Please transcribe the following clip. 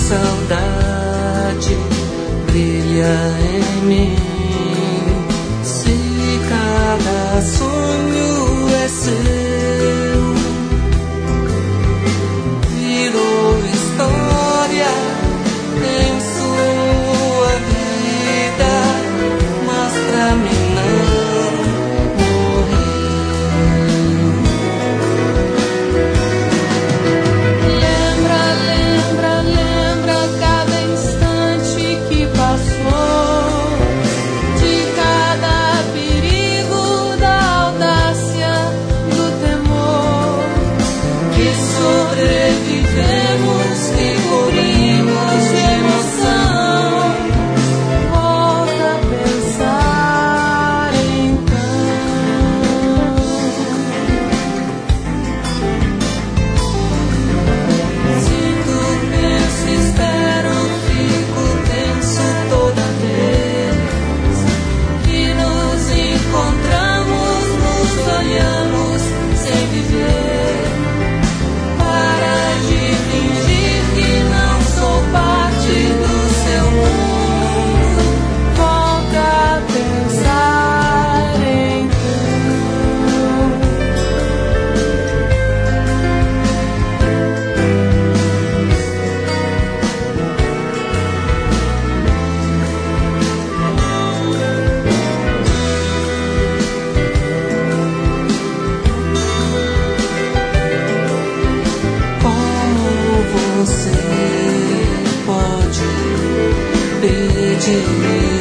saudade brilha em mim. Se cada sonho é seu, virou história em sua vida, mas pra mim não morreu. Lembra cada instante que passou, de cada perigo, da audácia, do temor, que sobrevivemos e cobrimos de emoção. Volta a pensar então. Sinto, penso, espero, fico tenso toda vez que nos encontramos, nos olhamos sem viver. Para de fingir que não sou parte do seu mundo. Volta a pensar então. Como você pode pedir